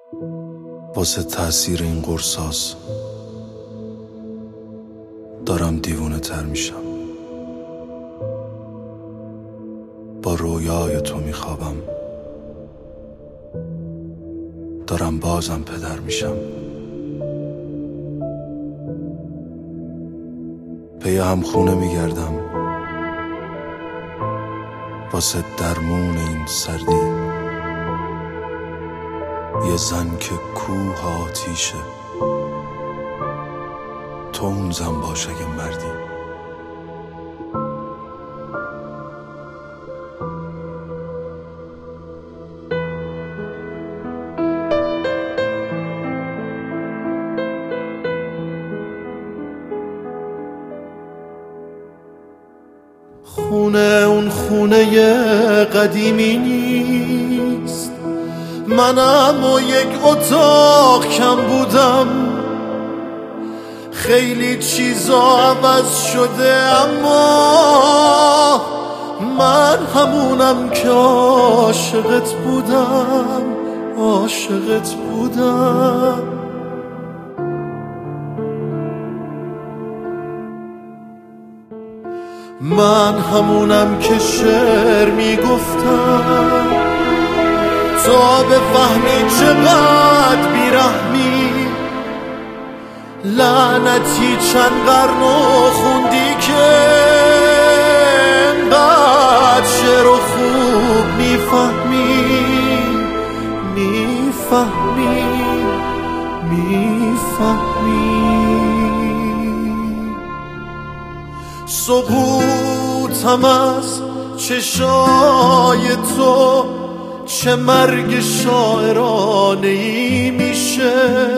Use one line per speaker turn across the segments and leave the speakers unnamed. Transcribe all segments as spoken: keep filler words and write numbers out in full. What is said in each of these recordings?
واسه تأثیر این قرصاس دارم دیوونه تر میشم. با رویای تو میخوابم، دارم بازم پدر میشم. پی هم خونه میگردم واسه درمون این سردی. یه زن که کوه آتیشه، تو اون زن باش اگه مردی.
خونه اون خونه قدیمی نیست، منم و یک اتاق کم بودم. خیلی چیزا عوض شده اما من همونم که عاشقت بودم، عاشقت بودم. من همونم که شعر میگفتم تا بفهمی چقدر بیرحمی. لعنتی چند قرن و خوندی که انقدر شعر و خوب میفهمی، میفهمی، میفهمی. سقوطم از چشای تو چه مرگ شاعرانه ای میشه.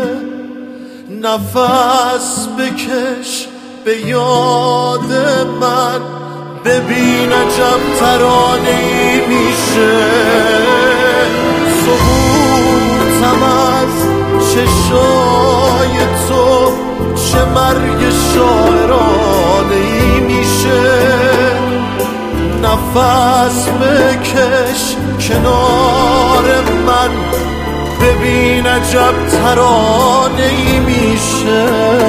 نفس بکش به یاد من، ببین عجب ترانه ای میشه. سقوطم از چشای تو چه مرگ شاعرانه ای میشه. نفس بکش کنار من، ببین عجب ترانه ای میشه،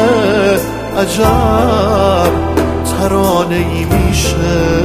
عجب ترانه ای میشه.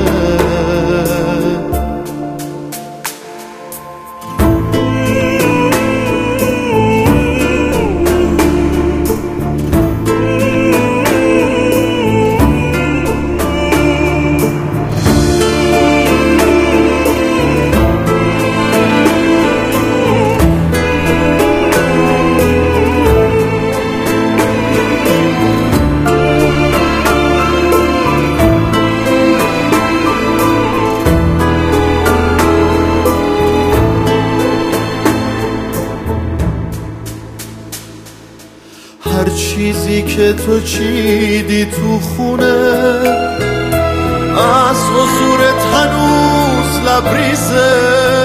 هر چیزی که تو چیدی تو خونه از حضورت هنوز لبریزه.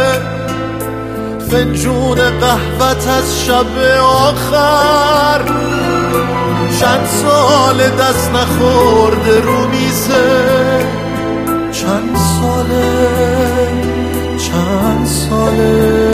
فنجون قهوت از شب آخر چند سال دست نخورده رو میزه. چند ساله، چند ساله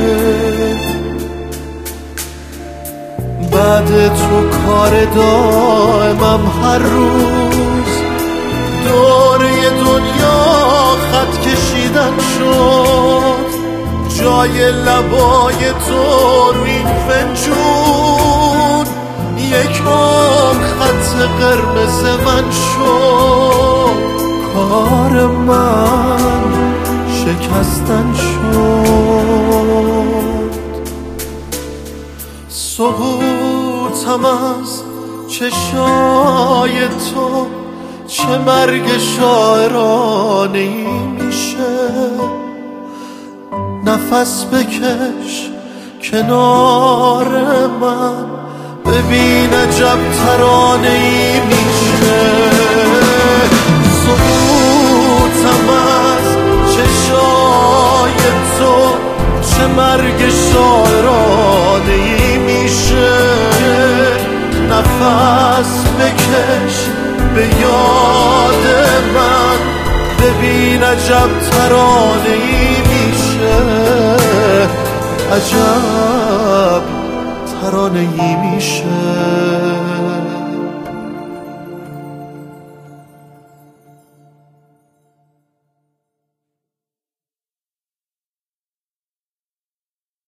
بعد تو کار دائمم هر روز دوره دنیا خط کشیدن شد. جای لبای تو رو این فنجون یک عمر خط قرمز من شد. کار من شکستن شد. سقوطم از چشای تو چه مرگ شاعرانه ای میشه. نفس بکش کنار من، ببین عجب ترانه ای میشه. سقوطم از چشای تو چه مرگ شاعرانه ای میشه. نفس بکش به یاد من، ببین عجب ترانه ای میشه، عجب ترانه ای میشه.